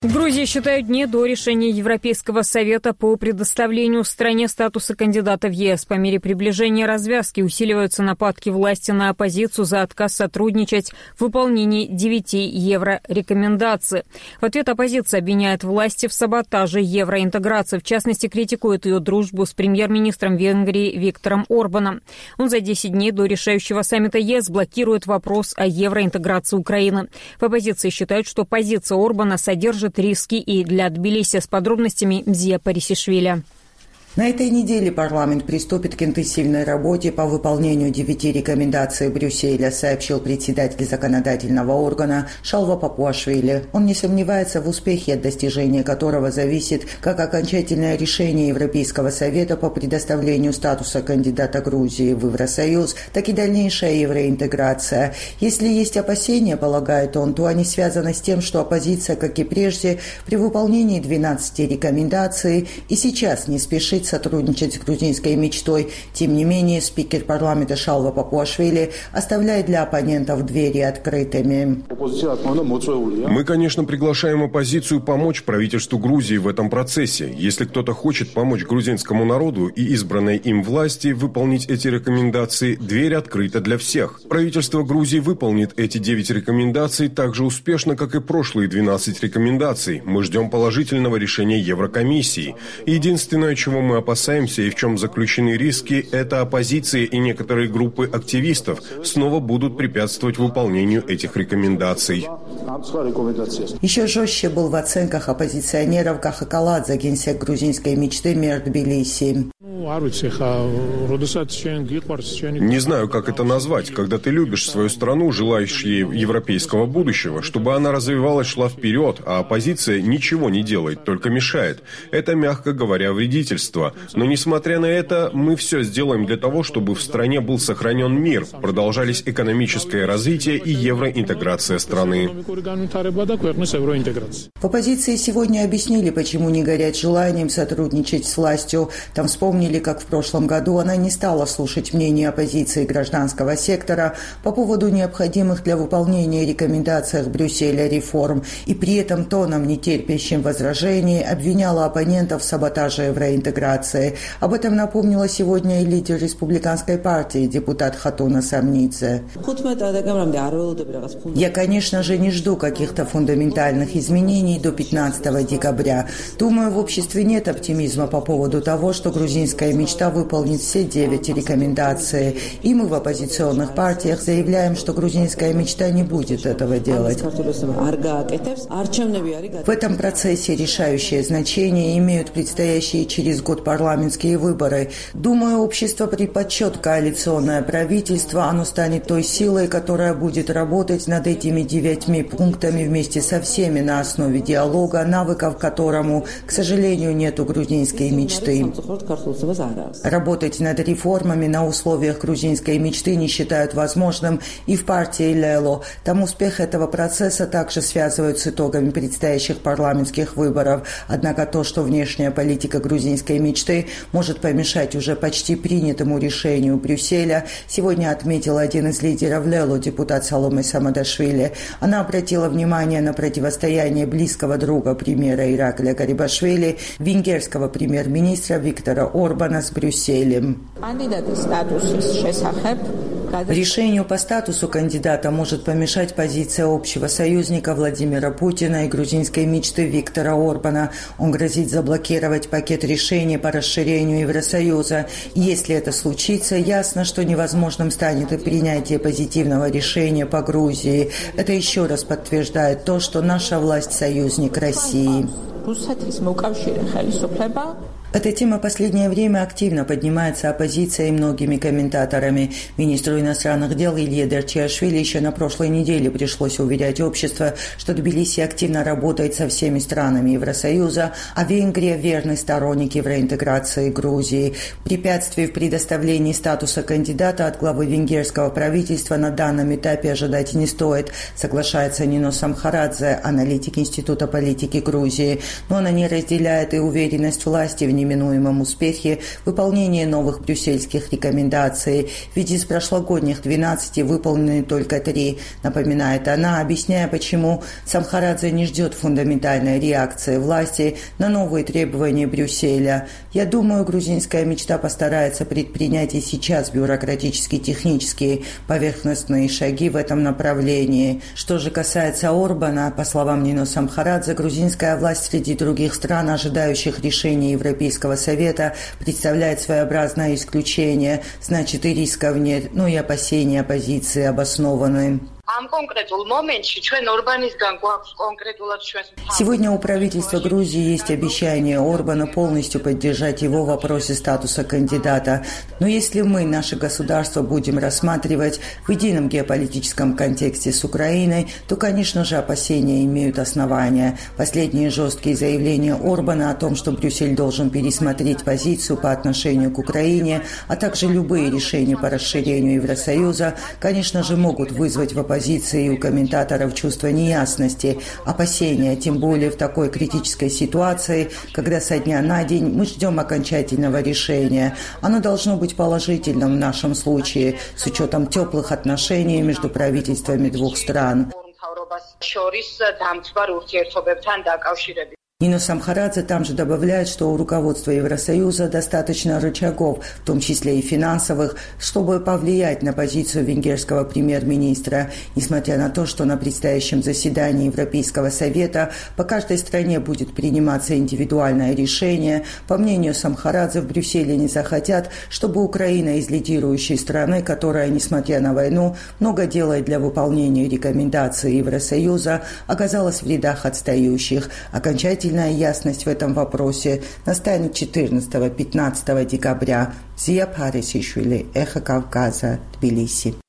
В Грузии считают дни до решения Европейского совета по предоставлению стране статуса кандидата в ЕС. По мере приближения развязки усиливаются нападки власти на оппозицию за отказ сотрудничать в выполнении 9 еврорекомендаций. В ответ оппозиция обвиняет власти в саботаже евроинтеграции. В частности, критикует ее дружбу с премьер-министром Венгрии Виктором Орбаном. Он за 10 дней до решающего саммита ЕС блокирует вопрос о евроинтеграции Украины. В оппозиции считают, что позиция Орбана содержит риски, и для Тбилиси с подробностями Мзия Парисишвили. На этой неделе парламент приступит к интенсивной работе по выполнению 9 рекомендаций Брюсселя, сообщил председатель законодательного органа Шалва Папуашвили. Он не сомневается в успехе, от достижения которого зависит как окончательное решение Европейского совета по предоставлению статуса кандидата Грузии в Евросоюз, так и дальнейшая евроинтеграция. Если есть опасения, полагает он, то они связаны с тем, что оппозиция, как и прежде, при выполнении 12 рекомендаций и сейчас не спешит сотрудничать с грузинской мечтой. Тем не менее, спикер парламента Шалва Папуашвили оставляет для оппонентов двери открытыми. Мы, конечно, приглашаем оппозицию помочь правительству Грузии в этом процессе. Если кто-то хочет помочь грузинскому народу и избранной им власти выполнить эти рекомендации, дверь открыта для всех. Правительство Грузии выполнит эти 9 рекомендаций так же успешно, как и прошлые 12 рекомендаций. Мы ждем положительного решения Еврокомиссии. Единственное, чего мы опасаемся и в чем заключены риски, это оппозиция и некоторые группы активистов снова будут препятствовать выполнению этих рекомендаций. Еще жестче был в оценках оппозиционеров Каха Каладзе, генсек грузинской мечты мэр Тбилиси. Не знаю, как это назвать, когда ты любишь свою страну, желаешь ей европейского будущего, чтобы она развивалась, шла вперед, а оппозиция ничего не делает, только мешает. Это, мягко говоря, вредительство. Но, несмотря на это, мы все сделаем для того, чтобы в стране был сохранен мир, продолжались экономическое развитие и евроинтеграция страны. В оппозиции сегодня объяснили, почему не горят желанием сотрудничать с властью. Там вспомнили, как в прошлом году она не стала слушать мнение оппозиции гражданского сектора по поводу необходимых для выполнения рекомендаций Брюсселя реформ, и при этом тоном, не терпящим возражений, обвиняла оппонентов в саботаже евроинтеграции. Об этом напомнила сегодня и лидер республиканской партии, депутат Хатуна Самнидзе. Я, конечно же, не жду каких-то фундаментальных изменений до 15 декабря. Думаю, в обществе нет оптимизма по поводу того, что грузинская мечта выполнит все 9 рекомендаций. И мы в оппозиционных партиях заявляем, что грузинская мечта не будет этого делать. В этом процессе решающее значение имеют предстоящие через год парламентские выборы. Думаю, общество предпочтет коалиционное правительство. Оно станет той силой, которая будет работать над этими 9 пунктами вместе со всеми на основе диалога, навыков которому, к сожалению, нет у грузинской мечты. Работать над реформами на условиях грузинской мечты не считают возможным и в партии Лело. Там успех этого процесса также связывают с итогами предстоящих парламентских выборов. Однако то, что внешняя политика грузинской мечты может помешать уже почти принятому решению Брюсселя, сегодня отметил один из лидеров Лело, депутат Саломе Самадашвили. Она обратила внимание на противостояние близкого друга премьера Иракля Гарибашвили, венгерского премьер-министра Виктора Орбана с Брюсселем. Решению по статусу кандидата может помешать позиция общего союзника Владимира Путина и грузинской мечты Виктора Орбана. Он грозит заблокировать пакет решений по расширению Евросоюза. Если это случится, ясно, что невозможным станет и принятие позитивного решения по Грузии. Это еще раз подтверждает то, что наша власть – союзник России. Эта тема в последнее время активно поднимается оппозицией и многими комментаторами. Министру иностранных дел Илье Дерчиашвили еще на прошлой неделе пришлось уверять общество, что Тбилиси активно работает со всеми странами Евросоюза, а Венгрия – верный сторонник евроинтеграции Грузии. Препятствий в предоставлении статуса кандидата от главы венгерского правительства на данном этапе ожидать не стоит, соглашается Нино Самхарадзе, аналитик Института политики Грузии. Но она не разделяет и уверенность власти в неминуемом успехе выполнения новых брюссельских рекомендаций. Ведь из прошлогодних 12 выполнены только 3, напоминает она, объясняя, почему Самхарадзе не ждет фундаментальной реакции власти на новые требования Брюсселя. «Я думаю, грузинская мечта постарается предпринять и сейчас бюрократически-технические поверхностные шаги в этом направлении. Что же касается Орбана, по словам Нино Самхарадзе, грузинская власть среди других стран, ожидающих решения Европейского совета, представляет своеобразное исключение. Значит, и рисков нет, и опасения оппозиции обоснованы». Сегодня у правительства Грузии есть обещание Орбана полностью поддержать его в вопросе статуса кандидата. Но если мы, наше государство, будем рассматривать в едином геополитическом контексте с Украиной, то, конечно же, опасения имеют основания. Последние жесткие заявления Орбана о том, что Брюссель должен пересмотреть позицию по отношению к Украине, а также любые решения по расширению Евросоюза, конечно же, могут вызвать в оппозиции и у комментаторов чувство неясности, опасения, тем более в такой критической ситуации, когда со дня на день мы ждем окончательного решения. Оно должно быть положительным в нашем случае, с учетом теплых отношений между правительствами двух стран. Нино Самхарадзе там же добавляет, что у руководства Евросоюза достаточно рычагов, в том числе и финансовых, чтобы повлиять на позицию венгерского премьер-министра, несмотря на то, что на предстоящем заседании Европейского совета по каждой стране будет приниматься индивидуальное решение. По мнению Самхарадзе, в Брюсселе не захотят, чтобы Украина из лидирующей страны, которая, несмотря на войну, много делает для выполнения рекомендаций Евросоюза, оказалась в рядах отстающих. Окончательная ясность в этом вопросе настанет 14-15 декабря. Зия Парисишвили, Эхо Кавказа, Тбилиси.